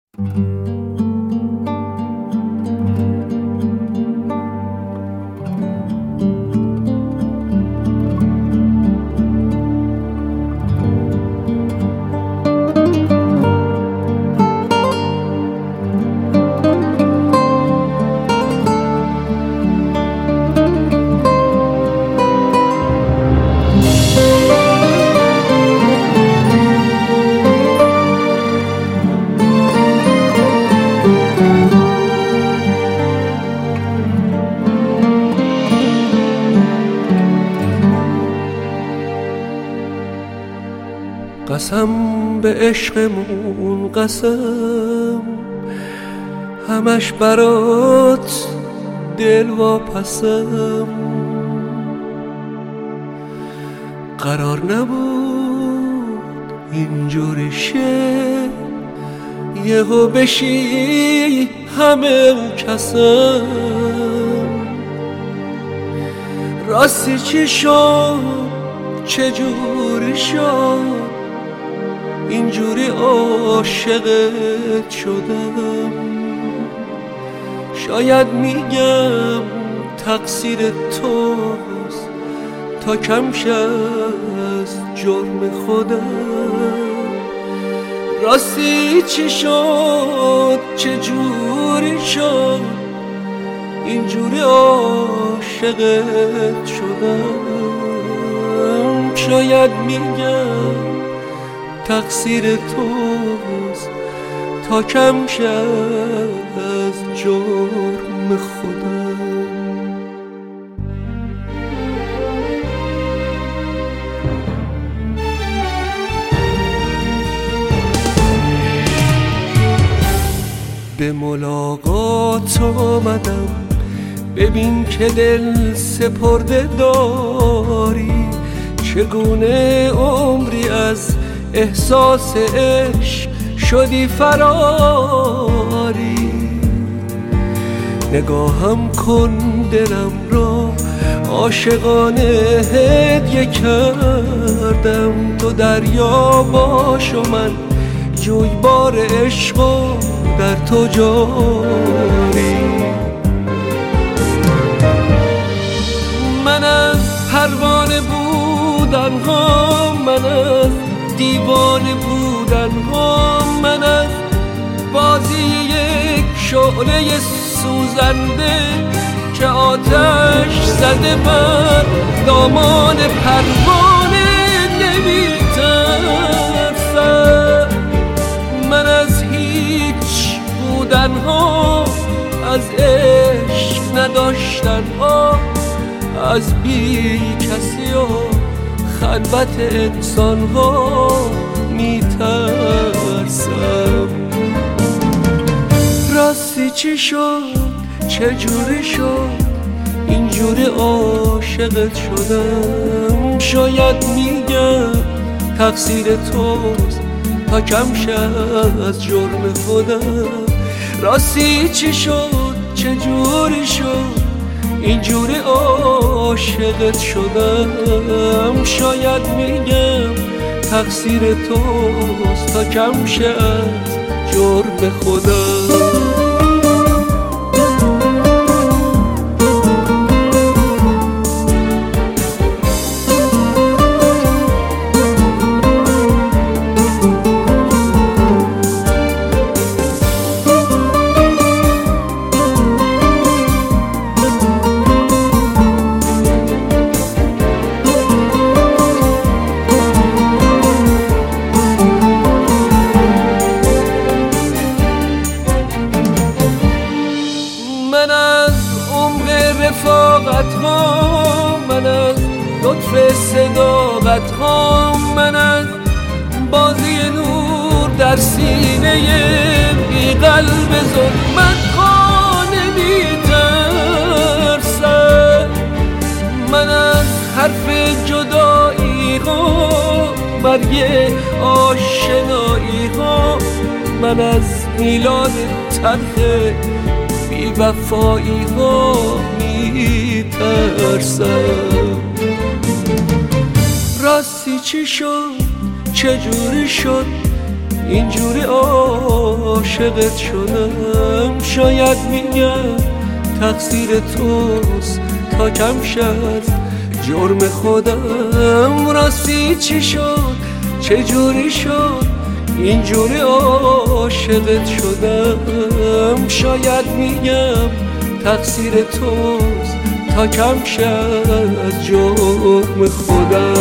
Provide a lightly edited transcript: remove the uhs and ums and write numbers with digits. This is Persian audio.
قسم به عشقمون قسم، همش برات دل واپسم. قرار نبود اینجوری شه، یهو بشی همه کسم. راستی چی شد چجوری شد اینجوری عاشقت شدم؟ شاید میگم تقصیر توست، تا کم شه از جرم خودم. راستی چی شد چجوری شد اینجوری عاشقت شدم؟ شاید میگم تقصیر توست، تا کم شه از جرم خودم. به ملاقات آمدم، ببین که دل سپرده داری. چگونه عمری از احساس عشق شدی فراری. نگاهم کن دلم را عاشقانه هدیه کردم. تو دریا باش و من جویبار عشق و در تو جاری. من از پروانه بودن ها، من از دیوانه بودن ها، من از بازی یک شعله سوزنده که آتش زده بر دامان پروانه نمی‌ترسم. من از هیچ بودن ها، از عشق نداشتن ها، از بی کسی و خلوت انسان ها میترسم. راستی چی شد چجوری شد اینجوری عاشقت شدم؟ شاید میگم تقصیر توست، تا کم شه از جرم خودم. راستی چی شد چجوری شد اینجوری عاشقت شدم؟ شاید میگم تقصیر توست، تا کم شه از جرم خودم. من از عمق رفاقت ها، من از لطف صداقت ها، من از بازی نور در سینه بی قلب ظلمت ها نمی‌ترسم. من از حرف جدایی ها، مرگ آشنایی ها، من از میلاد تلخ بی وفایی ها میترسم. راستی چی شد چجوری شد اینجوری عاشقت شدم. شاید میگم تقصیر توست تا کم شد جرم خودم. راستی چی شد چجوری شد اینجوری عاشقت شدم. شاید میگم تقصیر توست تا کم شد جرم خودم.